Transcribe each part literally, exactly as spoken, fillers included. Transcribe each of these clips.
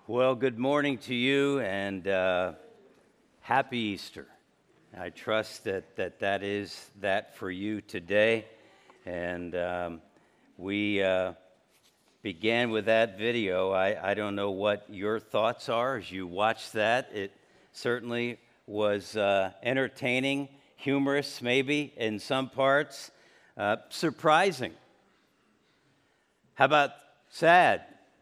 Well, good morning to you, and uh, happy Easter. I trust that, that that is that for you today. And um, we uh, began with that video. I, I don't know what your thoughts are as you watch that. It certainly was uh, entertaining, humorous maybe in some parts, uh, surprising. How about sad?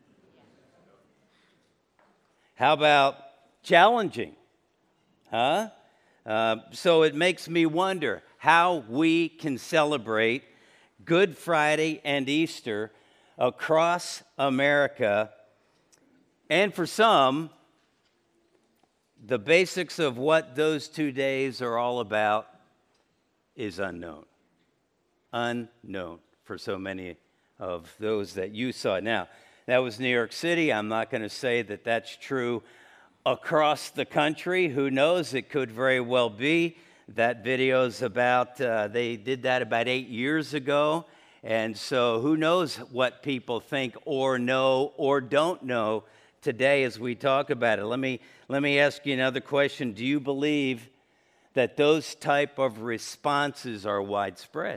How about challenging? Huh? Uh, so it makes me wonder how we can celebrate Good Friday and Easter across America. And for some, the basics of what those two days are all about is unknown. Unknown for so many of those that you saw. Now, that was New York City. I'm not going to say that that's true across the country. Who knows? It could very well be. That video's about, uh, they did that about eight years ago. And so who knows what people think or know or don't know today as we talk about it. Let me, let me ask you another question. Do you believe that those type of responses are widespread?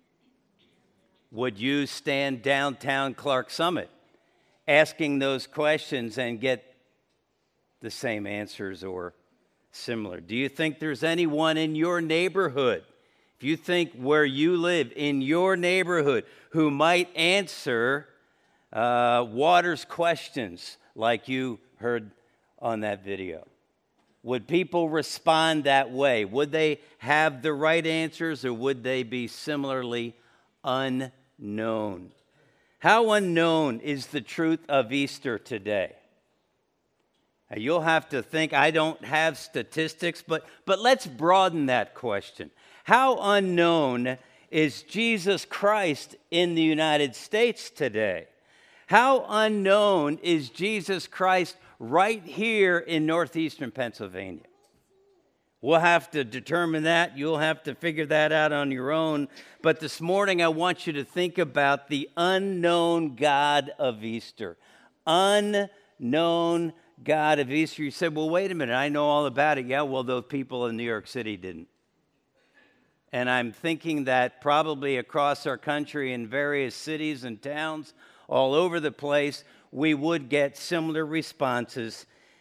Would you stand downtown Clark Summit asking those questions and get the same answers or similar? Do you think there's anyone in your neighborhood, if you think where you live, in your neighborhood, who might answer uh, Waters' questions like you heard on that video? Would people respond that way? Would they have the right answers, or would they be similarly unknown? How unknown is the truth of Easter today? Now, you'll have to think. I don't have statistics, but, but let's broaden that question. How unknown is Jesus Christ in the United States today? How unknown is Jesus Christ right here in northeastern Pennsylvania? We'll have to determine that. You'll have to figure that out on your own. But this morning, I want you to think about the unknown God of Easter. Unknown God of Easter. You said, well, wait a minute, I know all about it. Yeah, well, those people in New York City didn't. And I'm thinking that probably across our country in various cities and towns all over the place, we would get similar responses.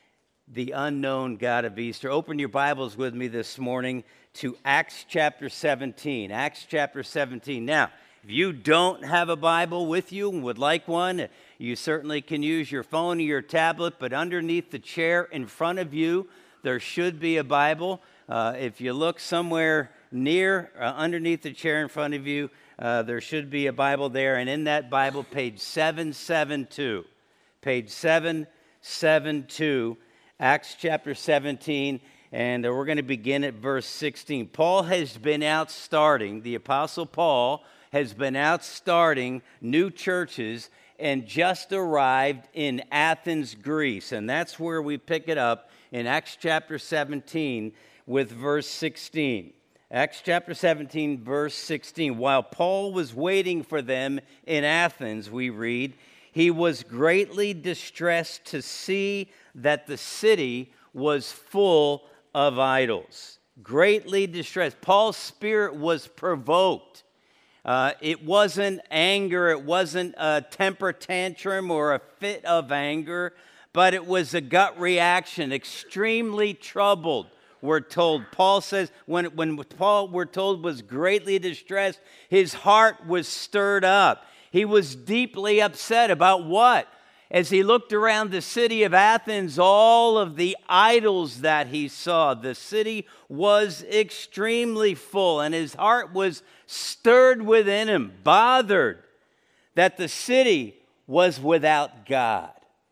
The unknown God of Easter. Open your Bibles with me this morning to Acts chapter seventeen. Acts chapter seventeen. Now, if you don't have a Bible with you and would like one, you certainly can use your phone or your tablet, but underneath the chair in front of you, there should be a Bible. Uh, if you look somewhere near, uh, underneath the chair in front of you, uh, there should be a Bible there, and in that Bible, page seven seventy-two. Page seven seventy-two. Acts chapter seventeen, and we're going to begin at verse sixteen. Paul has been out starting, the Apostle Paul has been out starting new churches and just arrived in Athens, Greece. And that's where we pick it up in Acts chapter seventeen with verse sixteen. Acts chapter seventeen, verse sixteen. While Paul was waiting for them in Athens, we read, he was greatly distressed to see that the city was full of idols. Greatly distressed. Paul's spirit was provoked. Uh, it wasn't anger. It wasn't a temper tantrum or a fit of anger, but it was a gut reaction. Extremely troubled, we're told. Paul says, when, when Paul, we're told, was greatly distressed, his heart was stirred up. He was deeply upset about what? As he looked around the city of Athens, all of the idols that he saw, the city was extremely full, and his heart was stirred within him, bothered that the city was without God.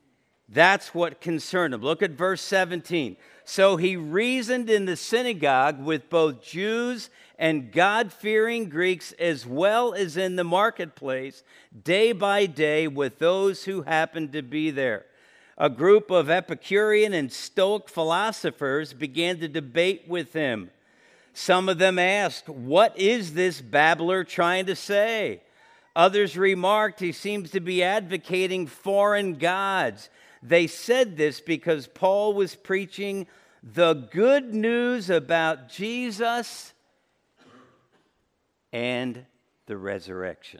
That's what concerned him. Look at verse seventeen. So he reasoned in the synagogue with both Jews and God-fearing Greeks, as well as in the marketplace, day by day with those who happened to be there. A group of Epicurean and Stoic philosophers began to debate with him. Some of them asked, "What is this babbler trying to say?" Others remarked, "He seems to be advocating foreign gods." They said this because Paul was preaching the good news about Jesus and the resurrection.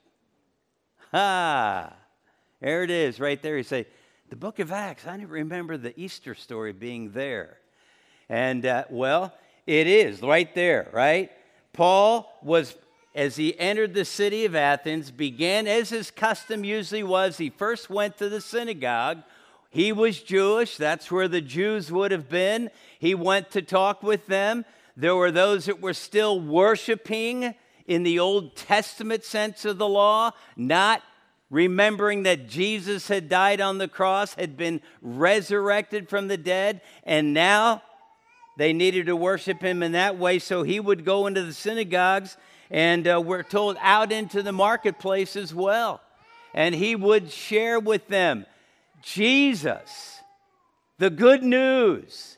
Ha! There it is, right there. You say, the book of Acts, I didn't remember the Easter story being there. And, uh, well, it is right there, right? Paul was, as he entered the city of Athens, began, as his custom usually was, he first went to the synagogue. He was Jewish. That's where the Jews would have been. He went to talk with them. There were those that were still worshiping in the Old Testament sense of the law, not remembering that Jesus had died on the cross, had been resurrected from the dead, and now they needed to worship him in that way. So he would go into the synagogues, and uh, we're told out into the marketplace as well. And he would share with them Jesus, the good news,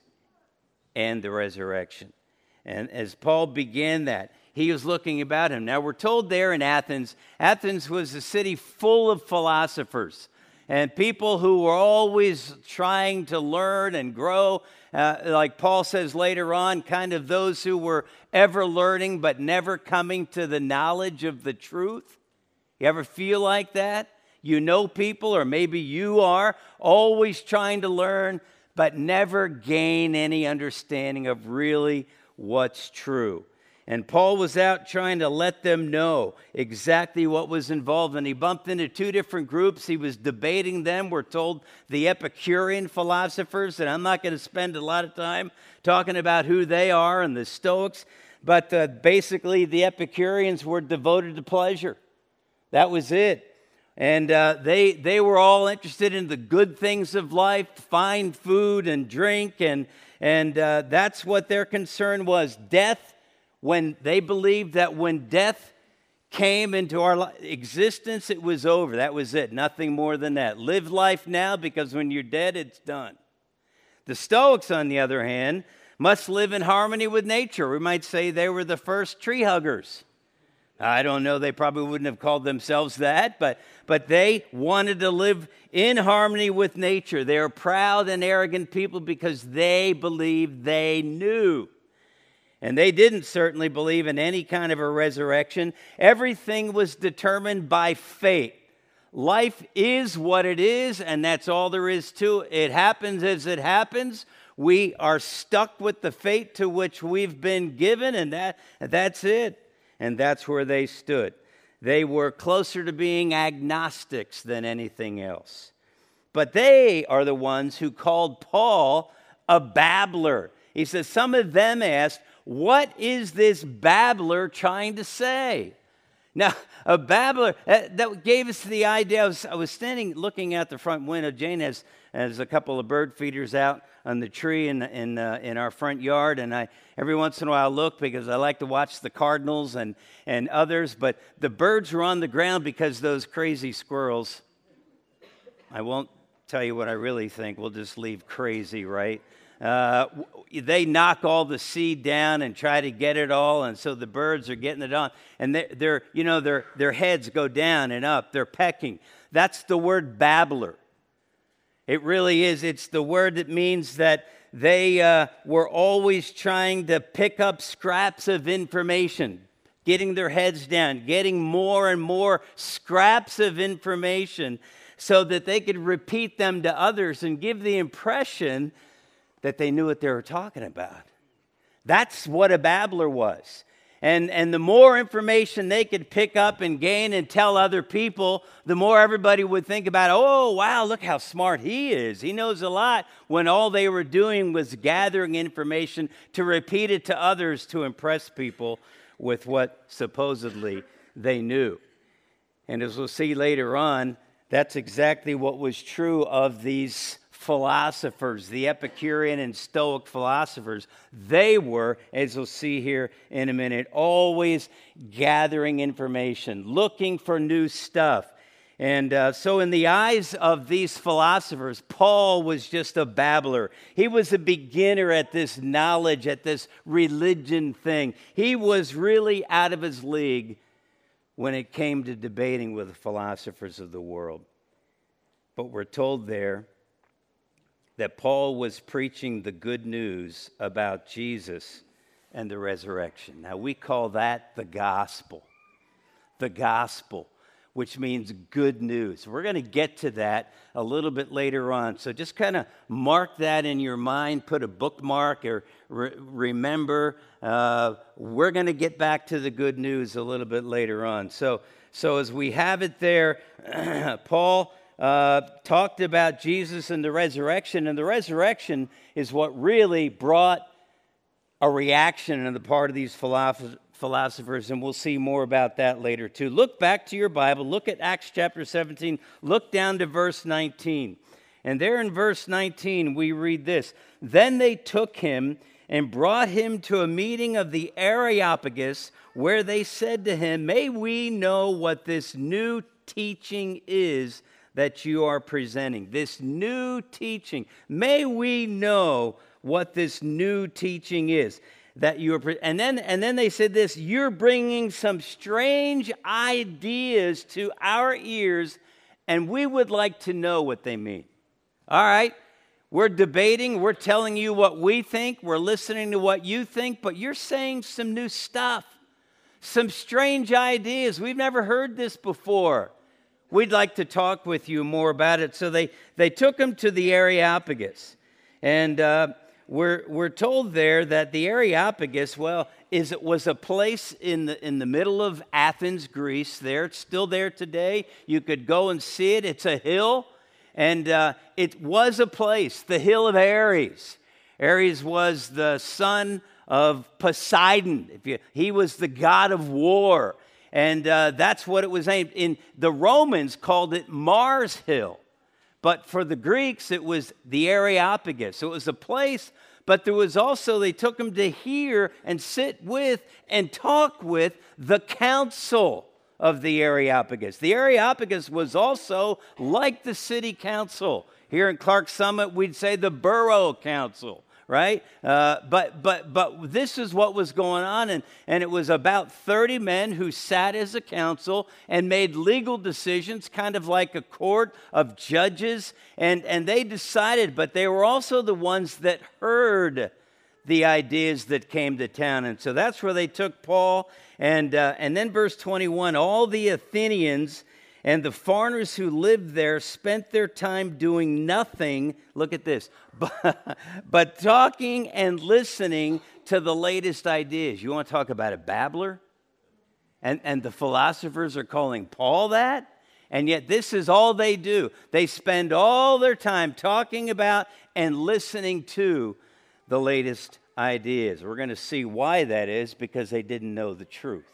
and the resurrection. And as Paul began that, he was looking about him. Now, we're told there in Athens, Athens was a city full of philosophers and people who were always trying to learn and grow. Uh, like Paul says later on, kind of those who were ever learning but never coming to the knowledge of the truth. You ever feel like that? You know people, or maybe you are, always trying to learn but never gain any understanding of really what's true. And Paul was out trying to let them know exactly what was involved. And he bumped into two different groups. He was debating them. We're told the Epicurean philosophers, and I'm not going to spend a lot of time talking about who they are, and the Stoics. But uh, basically, the Epicureans were devoted to pleasure. That was it. And uh, they, they were all interested in the good things of life, fine food and drink. And, and uh, that's what their concern was, death. When they believed that when death came into our existence, it was over. That was it. Nothing more than that. Live life now, because when you're dead, it's done. The Stoics, on the other hand, must live in harmony with nature. We might say they were the first tree huggers. I don't know, they probably wouldn't have called themselves that, but, but they wanted to live in harmony with nature. They were proud and arrogant people because they believed they knew. And they didn't certainly believe in any kind of a resurrection. Everything was determined by fate. Life is what it is, and that's all there is to it. It happens as it happens. We are stuck with the fate to which we've been given, and that, that's it. And that's where they stood. They were closer to being agnostics than anything else. But they are the ones who called Paul a babbler. He says, some of them asked, what is this babbler trying to say? Now, a babbler, that, that gave us the idea. I was, I was standing looking out the front window. Jane has, has a couple of bird feeders out on the tree in, in, uh, in our front yard. And I every once in a while look because I like to watch the cardinals and, and others. But the birds were on the ground because those crazy squirrels, I won't tell you what I really think. We'll just leave crazy, right? Uh, they knock all the seed down and try to get it all, and so the birds are getting it on, and they're, they're you know their their heads go down and up. They're pecking. That's the word babbler. It really is. It's the word that means that they uh, were always trying to pick up scraps of information, getting their heads down, getting more and more scraps of information, so that they could repeat them to others and give the impression that they knew what they were talking about. That's what a babbler was. And, and the more information they could pick up and gain and tell other people, the more everybody would think about, oh, wow, look how smart he is. He knows a lot, when all they were doing was gathering information to repeat it to others to impress people with what supposedly they knew. And as we'll see later on, that's exactly what was true of these philosophers, the Epicurean and Stoic philosophers. They were, as we'll see here in a minute, always gathering information, looking for new stuff. And uh, so in the eyes of these philosophers, Paul was just a babbler. He was a beginner at this knowledge, at this religion thing. He was really out of his league when it came to debating with the philosophers of the world. But we're told there that Paul was preaching the good news about Jesus and the resurrection. Now, we call that the gospel. The gospel, which means good news. We're going to get to that a little bit later on. So just kind of mark that in your mind, put a bookmark, or re- remember, uh, we're going to get back to the good news a little bit later on. So, so as we have it there, Paul uh, talked about Jesus and the resurrection, and the resurrection is what really brought a reaction on the part of these philosophers. philosophers, and we'll see more about that later too. Look back to your Bible, look at Acts chapter seventeen, look down to verse nineteen. And there in verse nineteen, we read this: Then they took him and brought him to a meeting of the Areopagus, where they said to him, May we know what this new teaching is that you are presenting. This new teaching. May we know what this new teaching is. That you are, and then and then they said this: you're bringing some strange ideas to our ears, and we would like to know what they mean. All right, we're debating, we're telling you what we think, we're listening to what you think, but you're saying some new stuff, some strange ideas. We've never heard this before. We'd like to talk with you more about it. So they they took him to the Areopagus, and. Uh, We're, we're told there that the Areopagus, well, is it was a place in the in the middle of Athens, Greece. There, it's still there today. You could go and see it. It's a hill, and uh, it was a place, the hill of Ares. Ares was the son of Poseidon. If you, he was the god of war, and uh, that's what it was aimed. In the Romans called it Mars Hill. But for the Greeks, it was the Areopagus. So it was a place, but there was also, they took him to hear and sit with and talk with the council of the Areopagus. The Areopagus was also like the city council. Here in Clark Summit, we'd say the borough council, right? Uh, but but but this is what was going on, and, and it was about thirty men who sat as a council and made legal decisions, kind of like a court of judges, and, and they decided, but they were also the ones that heard the ideas that came to town. And so that's where they took Paul, and uh, and then verse twenty-one, all the Athenians and the foreigners who lived there spent their time doing nothing, look at this, but, but talking and listening to the latest ideas. You want to talk about a babbler? And, and the philosophers are calling Paul that? And yet this is all they do. They spend all their time talking about and listening to the latest ideas. We're going to see why that is, because they didn't know the truth.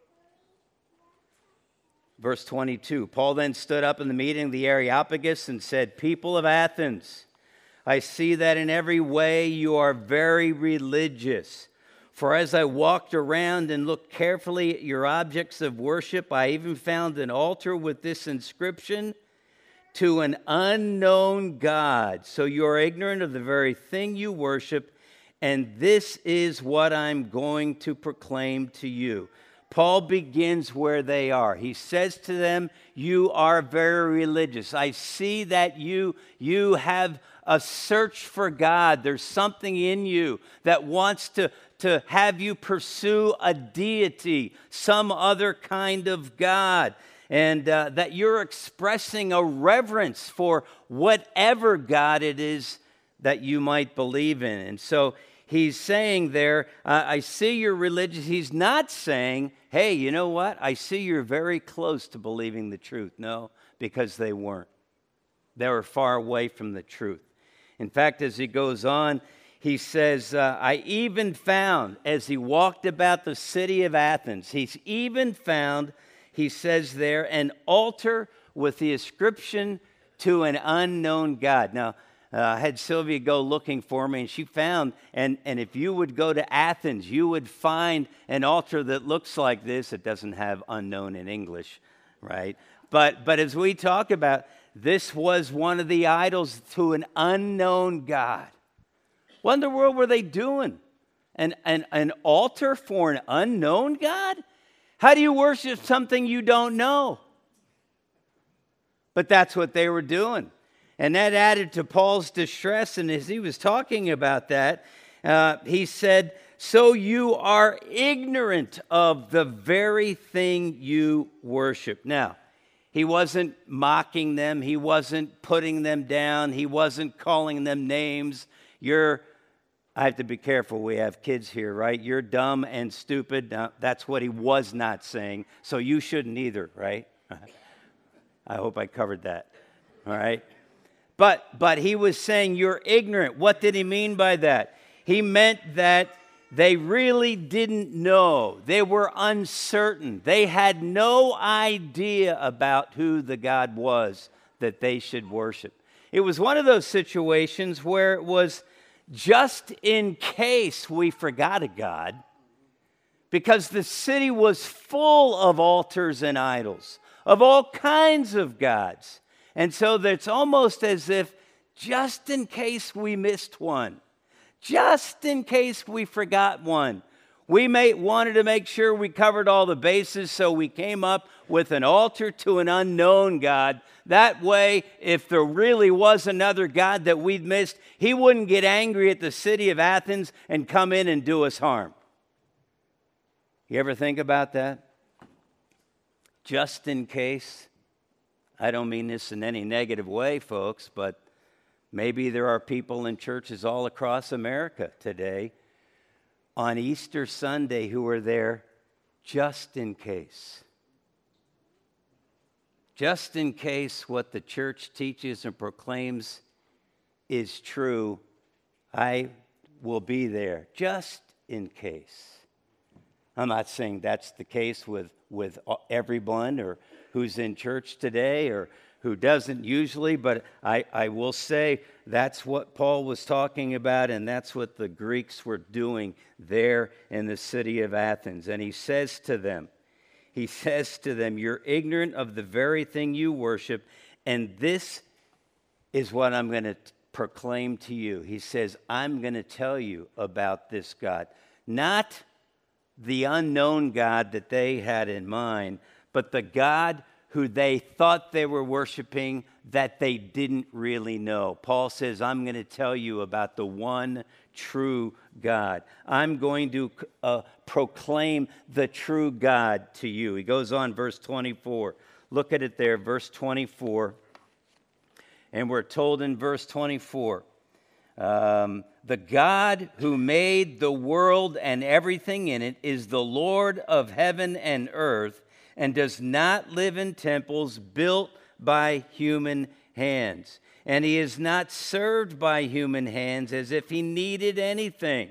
Verse twenty-two, Paul then stood up in the meeting of the Areopagus and said, People of Athens, I see that in every way you are very religious. For as I walked around and looked carefully at your objects of worship, I even found an altar with this inscription, To an unknown God. So you are ignorant of the very thing you worship, and this is what I'm going to proclaim to you. Paul begins where they are. He says to them, you are very religious. I see that you, you have a search for God. There's something in you that wants to, to have you pursue a deity, some other kind of God, and uh, that you're expressing a reverence for whatever God it is that you might believe in. And so he's saying there, uh, I see you're religious. He's not saying, hey, you know what? I see you're very close to believing the truth. No, because they weren't. They were far away from the truth. In fact, as he goes on, he says, uh, I even found, as he walked about the city of Athens, he's even found, he says there, an altar with the inscription to an unknown God. Now, Uh, I had Sylvia go looking for me, and she found, and, and if you would go to Athens, you would find an altar that looks like this. It doesn't have unknown in English, right? But, but as we talk about, this was one of the idols to an unknown God. What in the world were they doing? An, an, an altar for an unknown God? How do you worship something you don't know? But that's what they were doing. And that added to Paul's distress. And as he was talking about that, uh, he said, so you are ignorant of the very thing you worship. Now, he wasn't mocking them. He wasn't putting them down. He wasn't calling them names. You're, I have to be careful. We have kids here, right? You're dumb and stupid. Now, that's what he was not saying. So you shouldn't either, right? I hope I covered that. All right. But, but he was saying you're ignorant. What did he mean by that? He meant that they really didn't know. They were uncertain. They had no idea about who the God was that they should worship. It was one of those situations where it was just in case we forgot a God, because the city was full of altars and idols, of all kinds of gods. And so it's almost as if just in case we missed one, just in case we forgot one, we may wanted to make sure we covered all the bases, so we came up with an altar to an unknown God. That way, if there really was another God that we'd missed, he wouldn't get angry at the city of Athens and come in and do us harm. You ever think about that? Just in case. I don't mean this in any negative way, folks, but maybe there are people in churches all across America today on Easter Sunday who are there just in case. Just in case what the church teaches and proclaims is true, I will be there, just in case. I'm not saying that's the case with, with everyone or who's in church today or who doesn't usually, but I, I will say that's what Paul was talking about, and that's what the Greeks were doing there in the city of Athens. And he says to them, he says to them, you're ignorant of the very thing you worship, and this is what I'm going to proclaim to you. He says, I'm going to tell you about this God. Not the unknown God that they had in mind, but the God who they thought they were worshiping that they didn't really know. Paul says, I'm going to tell you about the one true God. I'm going to uh, proclaim the true God to you. He goes on, verse twenty-four. Look at it there, verse twenty-four. And we're told in verse twenty-four, um, the God who made the world and everything in it is the Lord of heaven and earth, and does not live in temples built by human hands. And he is not served by human hands as if he needed anything.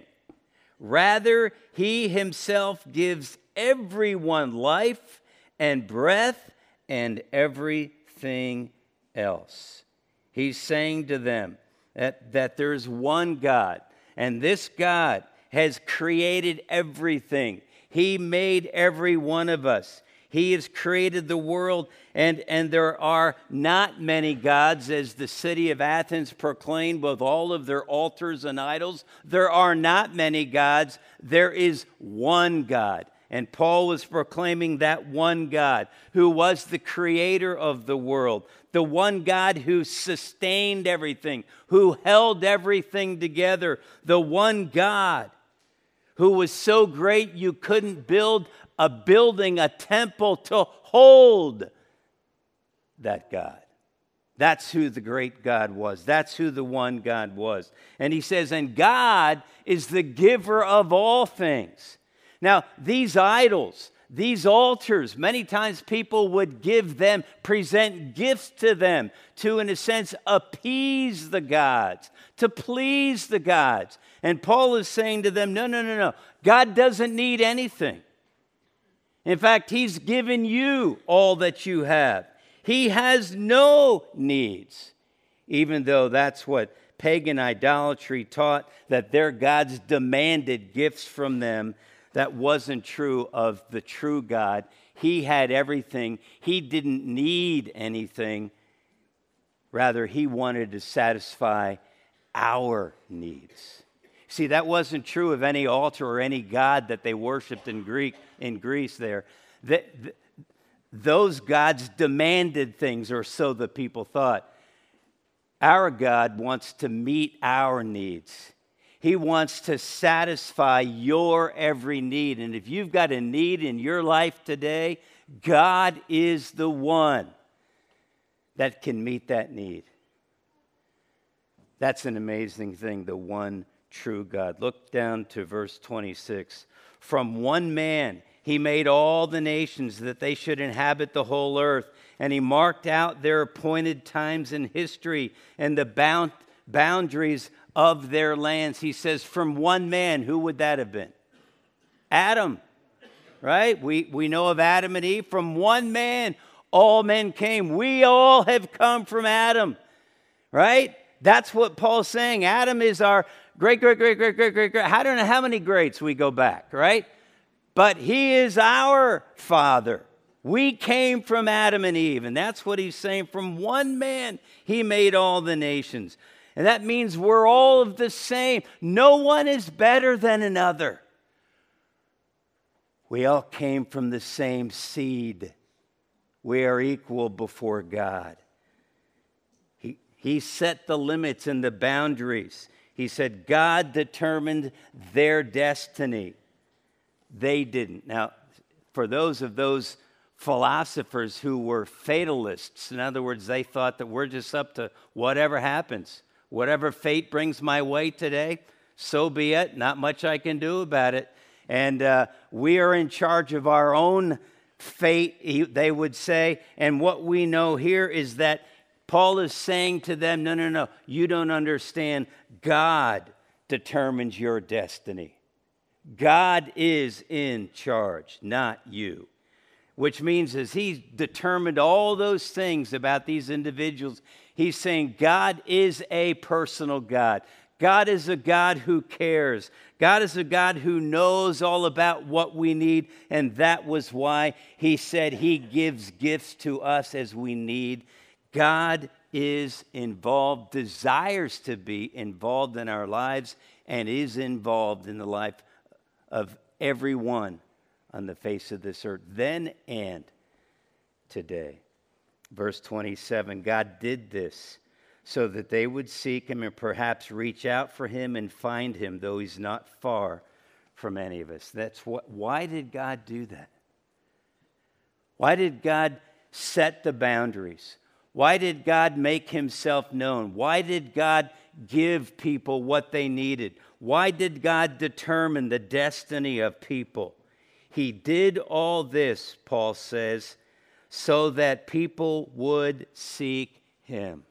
Rather, he himself gives everyone life and breath and everything else. He's saying to them that, that there's one God, and this God has created everything. He made every one of us. He has created the world, and, and there are not many gods, as the city of Athens proclaimed with all of their altars and idols. There are not many gods. There is one God. And Paul was proclaiming that one God who was the creator of the world, the one God who sustained everything, who held everything together, the one God who was so great you couldn't build a building, a temple to hold that God. That's who the great God was. That's who the one God was. And he says, and God is the giver of all things. Now, these idols, these altars, many times people would give them, present gifts to them to, in a sense, appease the gods, to please the gods. And Paul is saying to them, no, no, no, no. God doesn't need anything. In fact, he's given you all that you have. He has no needs, even though that's what pagan idolatry taught, that their gods demanded gifts from them. That wasn't true of the true God. He had everything. He didn't need anything. Rather, he wanted to satisfy our needs. See, that wasn't true of any altar or any god that they worshipped in Greek in Greece there. The, the, those gods demanded things, or so the people thought. Our God wants to meet our needs. He wants to satisfy your every need. And if you've got a need in your life today, God is the one that can meet that need. That's an amazing thing, the one true God. Look down to verse twenty-six. From one man he made all the nations that they should inhabit the whole earth, and he marked out their appointed times in history and the bound, boundaries of their lands. He says, from one man. Who would that have been? Adam, right? We, we know of Adam and Eve. From one man, all men came. We all have come from Adam, right? That's what Paul's saying. Adam is our great, great, great, great, great, great, great. I don't know how many greats we go back, right? But he is our father. We came from Adam and Eve, and that's what he's saying. From one man, he made all the nations. And that means we're all of the same. No one is better than another. We all came from the same seed. We are equal before God. He, he set the limits and the boundaries. He said God determined their destiny. They didn't. Now, for those of those philosophers who were fatalists, in other words, they thought that we're just up to whatever happens. Whatever fate brings my way today, so be it. Not much I can do about it. And uh, we are in charge of our own fate, he, they would say. And what we know here is that Paul is saying to them, no, no, no, you don't understand. God determines your destiny. God is in charge, not you. Which means as he's determined all those things about these individuals, he's saying God is a personal God. God is a God who cares. God is a God who knows all about what we need, and that was why he said he gives gifts to us as we need. God is involved, desires to be involved in our lives, and is involved in the life of everyone on the face of this earth, then and today. Verse twenty-seven, God did this so that they would seek him and perhaps reach out for him and find him, though he's not far from any of us. That's what. Why did God do that? Why did God set the boundaries? Why did God make himself known? Why did God give people what they needed? Why did God determine the destiny of people? He did all this, Paul says, so that people would seek him.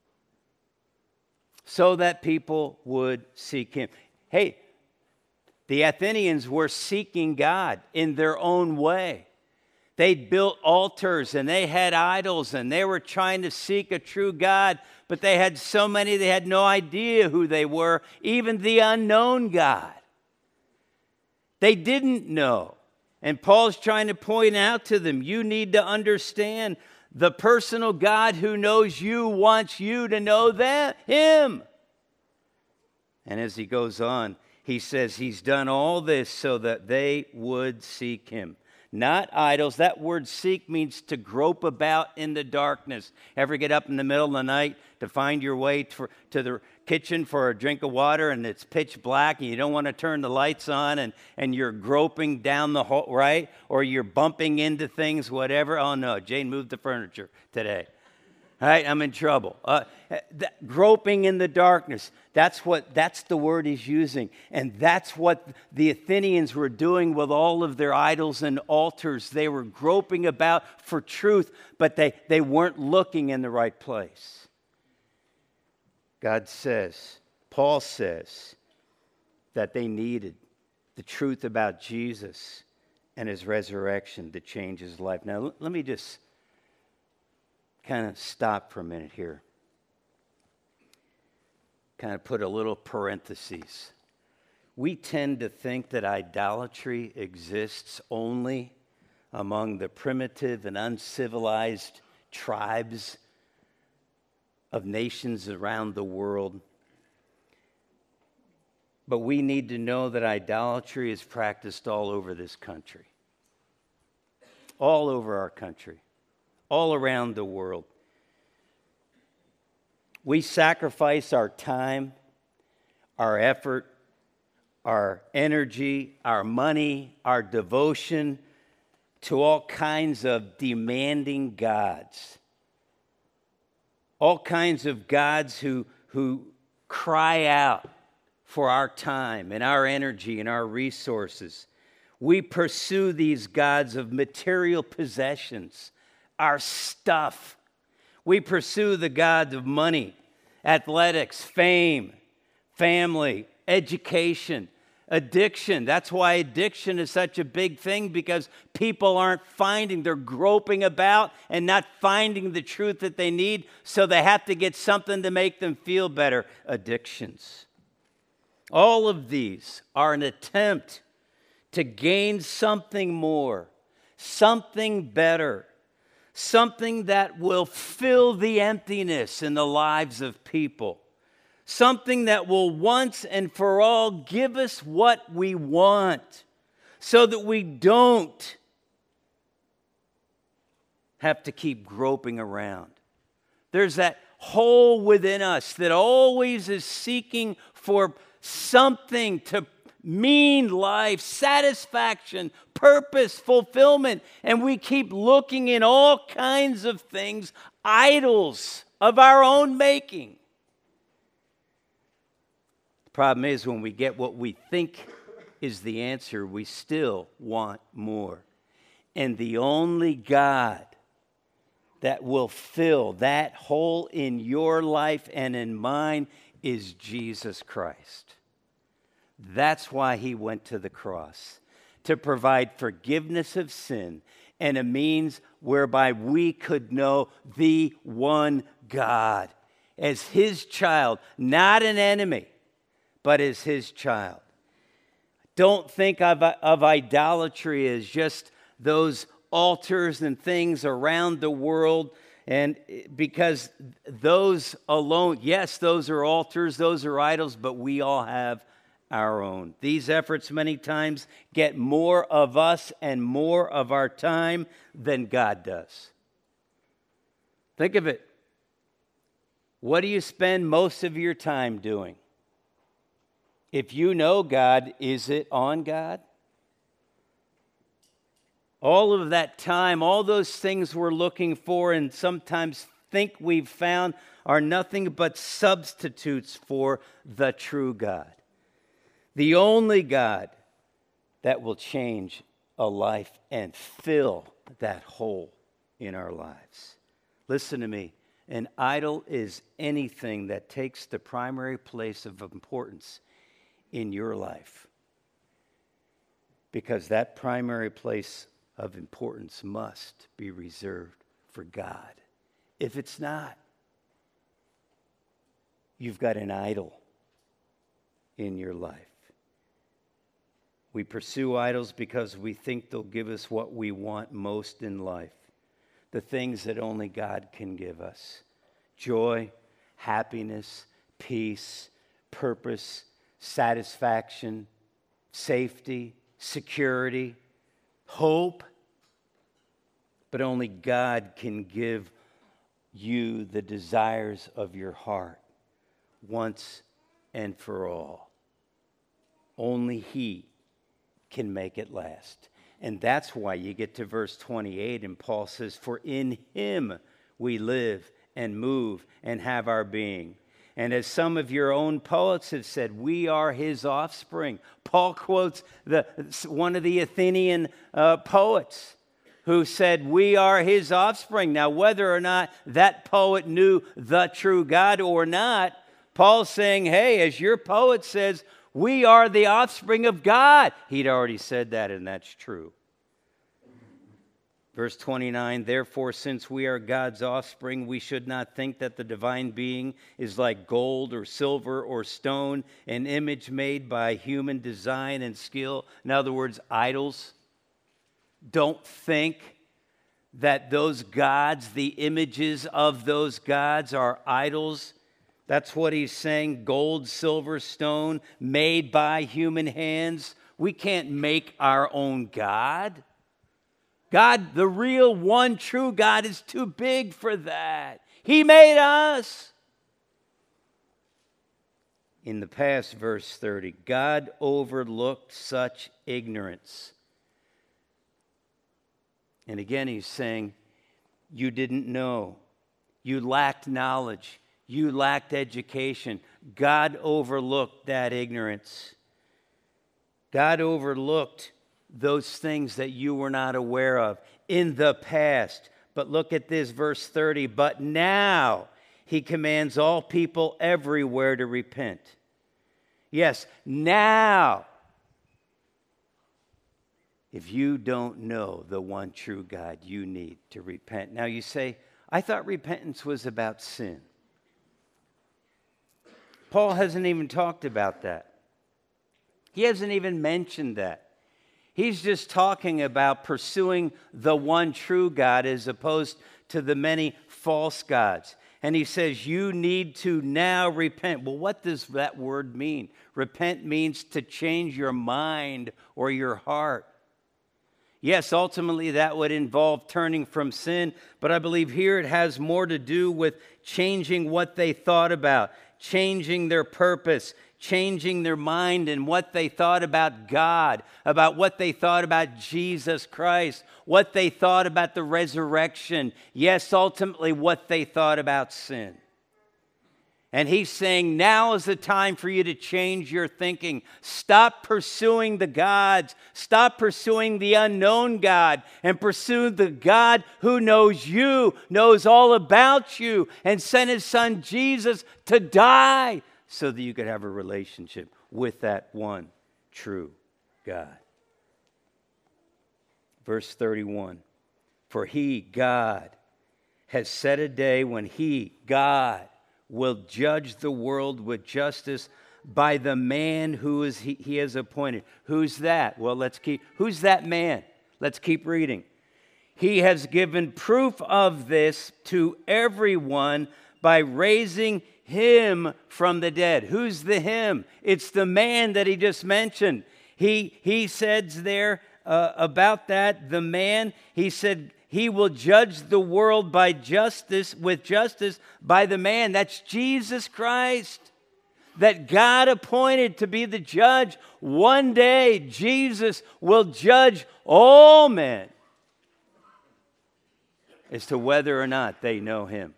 So that people would seek him. Hey, the Athenians were seeking God in their own way. They'd built altars and they had idols and they were trying to seek a true God, but they had so many they had no idea who they were, even the unknown God. They didn't know. And Paul's trying to point out to them, you need to understand the personal God who knows you wants you to know that, him. And as he goes on, he says he's done all this so that they would seek him. Not idols. That word seek means to grope about in the darkness. Ever get up in the middle of the night to find your way to, to the kitchen for a drink of water and it's pitch black and you don't want to turn the lights on and, and you're groping down the hall, right? Or you're bumping into things, whatever. Oh no, Jane moved the furniture today. All right, I'm in trouble. Uh, that, groping in the darkness. That's what. That's the word he's using. And that's what the Athenians were doing with all of their idols and altars. They were groping about for truth, but they, they weren't looking in the right place. God says, Paul says, that they needed the truth about Jesus and his resurrection to change his life. Now, l- let me just kind of stop for a minute here. Kind of put a little parenthesis. We tend to think that idolatry exists only among the primitive and uncivilized tribes of nations around the world. But we need to know that idolatry is practiced all over this country. All over our country. All around the world. We sacrifice our time, our effort, our energy, our money, our devotion to all kinds of demanding gods. All kinds of gods who, who cry out for our time and our energy and our resources. We pursue these gods of material possessions, our stuff. We pursue the gods of money, athletics, fame, family, education, addiction. That's why addiction is such a big thing, because people aren't finding, they're groping about and not finding the truth that they need, so they have to get something to make them feel better. Addictions. All of these are an attempt to gain something more, something better, something that will fill the emptiness in the lives of people, something that will once and for all give us what we want, so that we don't have to keep groping around. There's that hole within us that always is seeking for something to mean life, satisfaction, purpose, fulfillment. And we keep looking in all kinds of things, idols of our own making. The problem is, when we get what we think is the answer, we still want more. And the only God that will fill that hole in your life and in mine is Jesus Christ. That's why he went to the cross, to provide forgiveness of sin and a means whereby we could know the one God as his child, not an enemy, but as his child. Don't think of, of idolatry as just those altars and things around the world, and because those alone, yes, those are altars, those are idols, but we all have our own. These efforts many times get more of us and more of our time than God does. Think of it. What do you spend most of your time doing? If you know God, is it on God? All of that time, all those things we're looking for and sometimes think we've found are nothing but substitutes for the true God. The only God that will change a life and fill that hole in our lives. Listen to me. An idol is anything that takes the primary place of importance in your life, because that primary place of importance must be reserved for God. If it's not, you've got an idol in your life. We pursue idols because we think they'll give us what we want most in life, the things that only God can give us: joy, happiness, peace, purpose, satisfaction, safety, security, hope. But only God can give you the desires of your heart once and for all. Only he can make it last. And that's why you get to verse twenty-eight, and Paul says, "For in him we live and move and have our being." And as some of your own poets have said, we are his offspring. Paul quotes the, one of the Athenian uh, poets who said, we are his offspring. Now, whether or not that poet knew the true God or not, Paul's saying, hey, as your poet says, we are the offspring of God. He'd already said that, and that's true. Verse twenty-nine, therefore, since we are God's offspring, we should not think that the divine being is like gold or silver or stone, an image made by human design and skill. In other words, idols. Don't think that those gods, the images of those gods, are idols. That's what he's saying. Gold, silver, stone, made by human hands. We can't make our own God. God, the real one true God, is too big for that. He made us. In the past, verse thirty, God overlooked such ignorance. And again, he's saying, you didn't know. You lacked knowledge. You lacked education. God overlooked that ignorance. God overlooked those things that you were not aware of in the past. But look at this, verse thirty. But now he commands all people everywhere to repent. Yes, now. If you don't know the one true God, you need to repent. Now you say, I thought repentance was about sin. Paul hasn't even talked about that. He hasn't even mentioned that. He's just talking about pursuing the one true God as opposed to the many false gods. And he says, you need to now repent. Well, what does that word mean? Repent means to change your mind or your heart. Yes, ultimately that would involve turning from sin, but I believe here it has more to do with changing what they thought about, changing their purpose, changing their mind and what they thought about God, about what they thought about Jesus Christ, what they thought about the resurrection. Yes, ultimately what they thought about sin. And he's saying, now is the time for you to change your thinking. Stop pursuing the gods. Stop pursuing the unknown God and pursue the God who knows you, knows all about you, and sent his son Jesus to die so that you could have a relationship with that one true God. Verse thirty-one, for he, God, has set a day when he, God, will judge the world with justice by the man who is he, he has appointed. Who's that? Well, let's keep, who's that man? Let's keep reading. He has given proof of this to everyone by raising him from the dead. Who's the him? It's the man that he just mentioned. He, he says there uh, about that, the man, he said, he will judge the world by justice, with justice by the man. That's Jesus Christ, that God appointed to be the judge. One day, Jesus will judge all men as to whether or not they know him.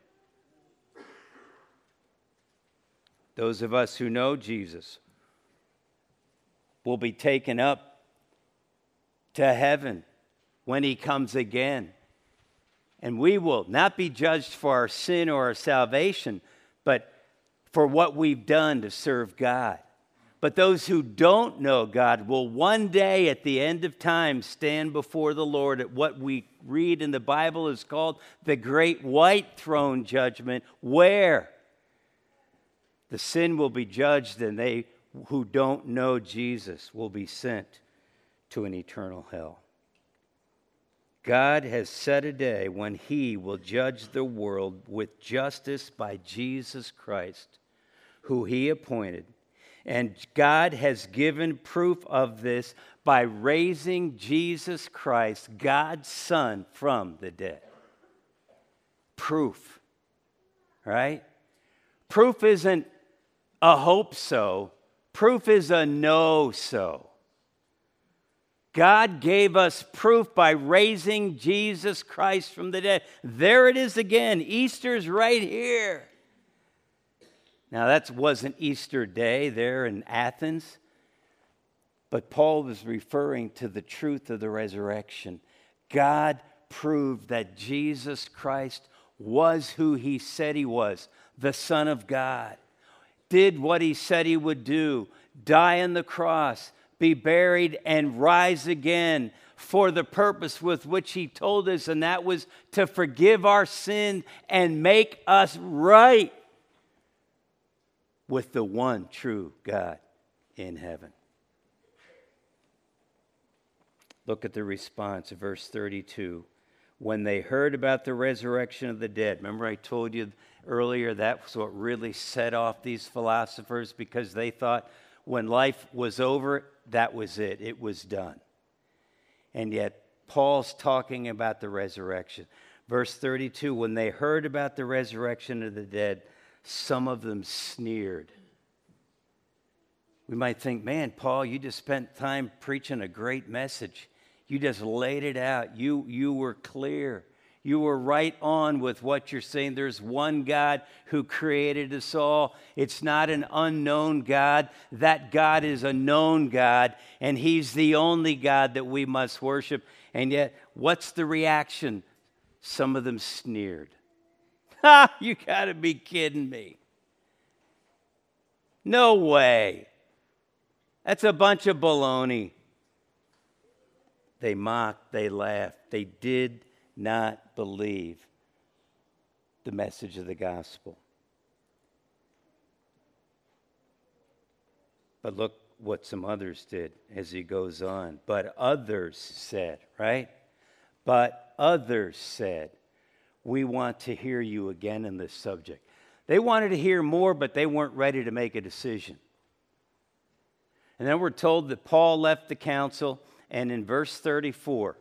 Those of us who know Jesus will be taken up to heaven when he comes again. And we will not be judged for our sin or our salvation, but for what we've done to serve God. But those who don't know God will one day at the end of time stand before the Lord at what we read in the Bible is called the Great White Throne Judgment, where the sin will be judged and they who don't know Jesus will be sent to an eternal hell. God has set a day when he will judge the world with justice by Jesus Christ, who he appointed. And God has given proof of this by raising Jesus Christ, God's Son, from the dead. Proof, right? Proof isn't a hope so. Proof is a know so. God gave us proof by raising Jesus Christ from the dead. There it is again. Easter's right here. Now, that wasn't Easter Day there in Athens, but Paul was referring to the truth of the resurrection. God proved that Jesus Christ was who he said he was, the Son of God, did what he said he would do, die on the cross, be buried, and rise again for the purpose with which he told us, and that was to forgive our sin and make us right with the one true God in heaven. Look at the response of verse thirty-two. When they heard about the resurrection of the dead, remember I told you earlier that was what really set off these philosophers, because they thought when life was over, that was it. It was done. And yet, Paul's talking about the resurrection. Verse thirty-two, when they heard about the resurrection of the dead, some of them sneered. We might think, man, Paul, you just spent time preaching a great message. You just laid it out. You, you were clear. You were right on with what you're saying. There's one God who created us all. It's not an unknown God. That God is a known God, and he's the only God that we must worship. And yet, what's the reaction? Some of them sneered. Ha! You got to be kidding me. No way. That's a bunch of baloney. They mocked, they laughed, they did not believe the message of the gospel. But look what some others did as he goes on. But others said, right? But others said, we want to hear you again in this subject. They wanted to hear more, but they weren't ready to make a decision. And then we're told that Paul left the council, and in verse thirty-four,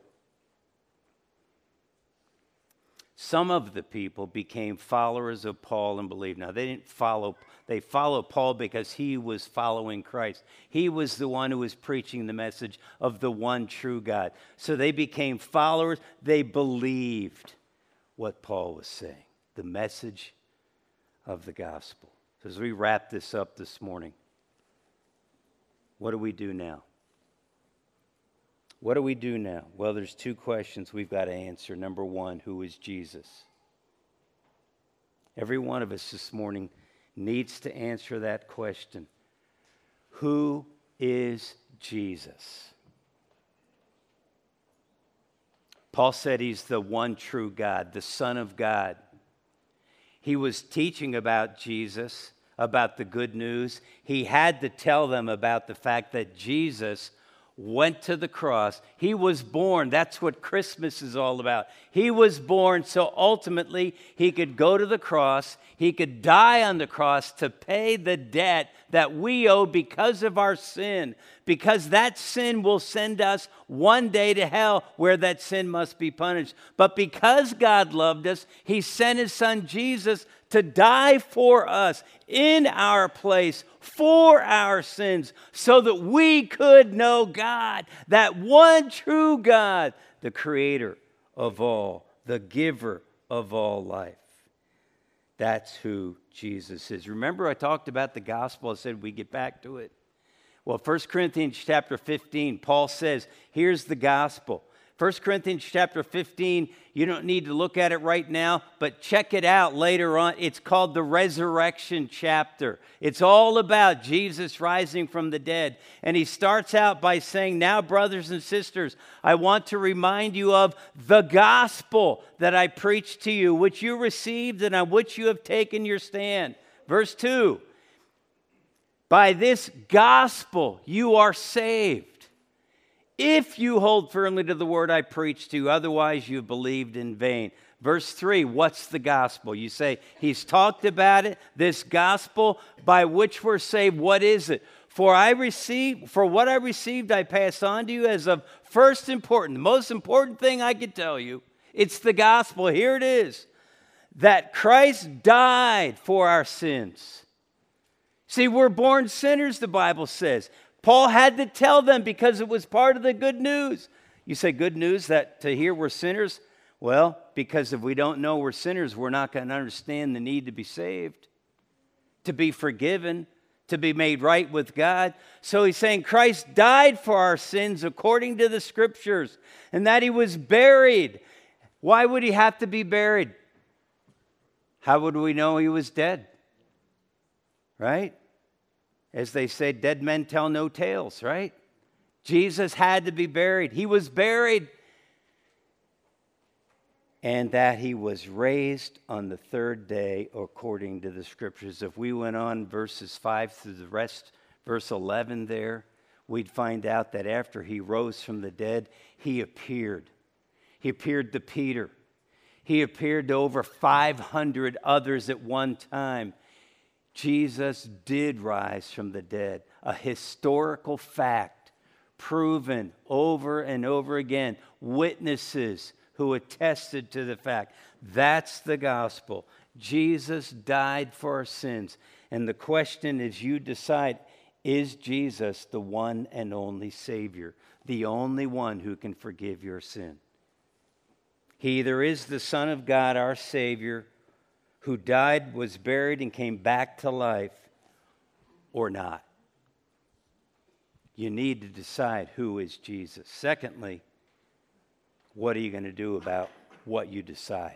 some of the people became followers of Paul and believed. Now, they didn't follow, they followed Paul because he was following Christ. He was the one who was preaching the message of the one true God. So they became followers. They believed what Paul was saying, the message of the gospel. So as we wrap this up this morning, what do we do now? What do we do now? Well, there's two questions we've got to answer. Number one, who is Jesus? Every one of us this morning needs to answer that question. Who is Jesus? Paul said he's the one true God, the Son of God. He was teaching about Jesus, about the good news. He had to tell them about the fact that Jesus went to the cross. He was born. That's what Christmas is all about. He was born so ultimately he could go to the cross. He could die on the cross to pay the debt that we owe because of our sin. Because that sin will send us one day to hell where that sin must be punished. But because God loved us, he sent his son Jesus to die for us in our place for our sins so that we could know God, that one true God, the creator of all, the giver of all life. That's who Jesus is. Remember I talked about the gospel. I said we get back to it. Well, First Corinthians chapter fifteen, Paul says, here's the gospel. First Corinthians chapter fifteen, you don't need to look at it right now, but check it out later on. It's called the resurrection chapter. It's all about Jesus rising from the dead. And he starts out by saying, now, brothers and sisters, I want to remind you of the gospel that I preached to you, which you received and on which you have taken your stand. Verse two, by this gospel you are saved, if you hold firmly to the word I preached to you, otherwise you believed in vain. Verse three, what's the gospel? You say, he's talked about it, this gospel by which we're saved. What is it? For I received, for what I received I pass on to you as of first importance, the most important thing I could tell you. It's the gospel. Here it is. That Christ died for our sins. See, we're born sinners, the Bible says. Paul had to tell them because it was part of the good news. You say good news that to hear we're sinners? Well, because if we don't know we're sinners, we're not going to understand the need to be saved, to be forgiven, to be made right with God. So he's saying Christ died for our sins according to the scriptures, and that he was buried. Why would he have to be buried? How would we know he was dead? Right? As they say, dead men tell no tales, right? Jesus had to be buried. He was buried. And that he was raised on the third day according to the scriptures. If we went on verses five through the rest, verse eleven there, we'd find out that after he rose from the dead, he appeared. He appeared to Peter. He appeared to over five hundred others at one time. Jesus did rise from the dead, a historical fact, proven over and over again, witnesses who attested to the fact. That's the gospel. Jesus died for our sins. And the question is, you decide, Is Jesus the one and only Savior, the only one who can forgive your sin? He either is the Son of God, our Savior, who died, was buried, and came back to life, or not. You need to decide who is Jesus. Secondly, what are you going to do about what you decide?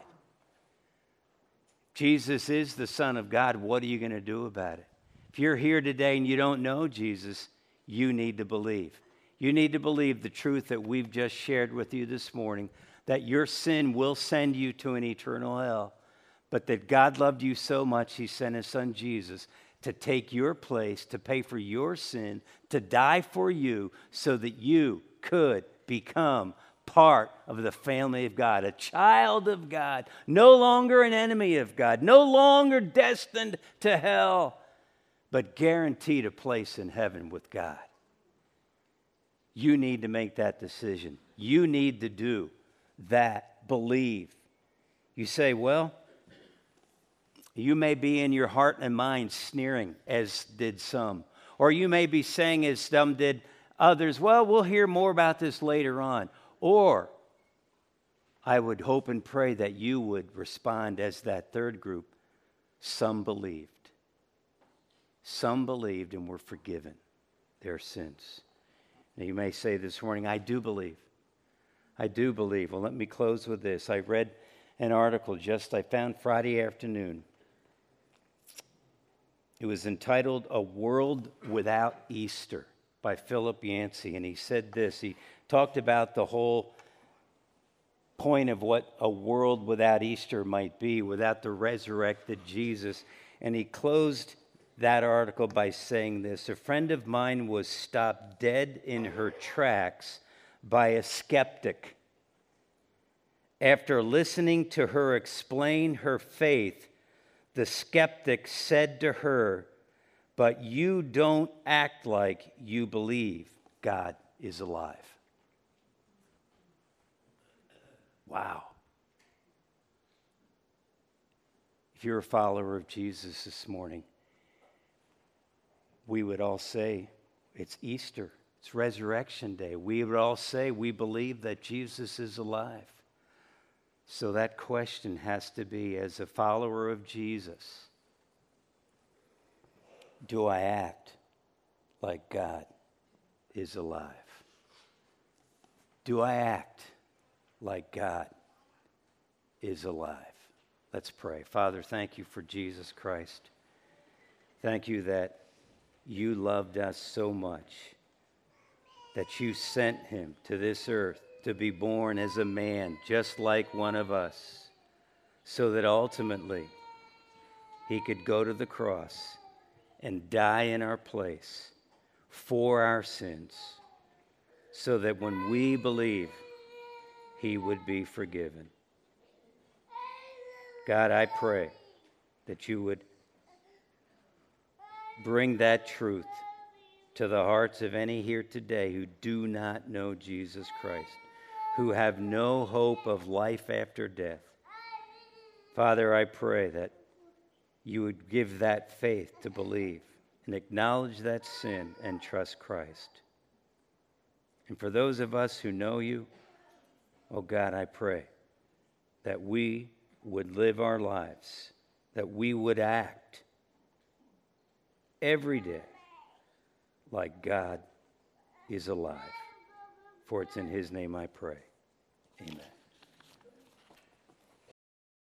Jesus is the Son of God. What are you going to do about it? If you're here today and you don't know Jesus, you need to believe. You need to believe the truth that we've just shared with you this morning, that your sin will send you to an eternal hell, but that God loved you so much, he sent his son Jesus to take your place, to pay for your sin, to die for you so that you could become part of the family of God, a child of God, no longer an enemy of God, no longer destined to hell, but guaranteed a place in heaven with God. You need to make that decision. You need to do that. Believe. You say, well, you may be in your heart and mind sneering, as did some. Or you may be saying, as some did others, well, we'll hear more about this later on. Or I would hope and pray that you would respond as that third group. Some believed. Some believed and were forgiven their sins. Now you may say this morning, I do believe. I do believe. Well, let me close with this. I read an article just I found Friday afternoon. It was entitled A World Without Easter by Philip Yancey. And he said this. He talked about the whole point of what a world without Easter might be, without the resurrected Jesus. And he closed that article by saying this. A friend of mine was stopped dead in her tracks by a skeptic. After listening to her explain her faith, the skeptic said to her, but you don't act like you believe God is alive. Wow. If you're a follower of Jesus this morning, we would all say it's Easter. It's Resurrection Day. We would all say we believe that Jesus is alive. So that question has to be, as a follower of Jesus, do I act like God is alive? Do I act like God is alive? Let's pray. Father, thank you for Jesus Christ. Thank you that you loved us so much that you sent him to this earth to be born as a man, just like one of us, so that ultimately he could go to the cross and die in our place for our sins, so that when we believe, he would be forgiven. God, I pray that you would bring that truth to the hearts of any here today who do not know Jesus Christ, who have no hope of life after death. Father, I pray that you would give that faith to believe and acknowledge that sin and trust Christ. And for those of us who know you, oh God, I pray that we would live our lives, that we would act every day like God is alive. For it's in his name I pray. Amen.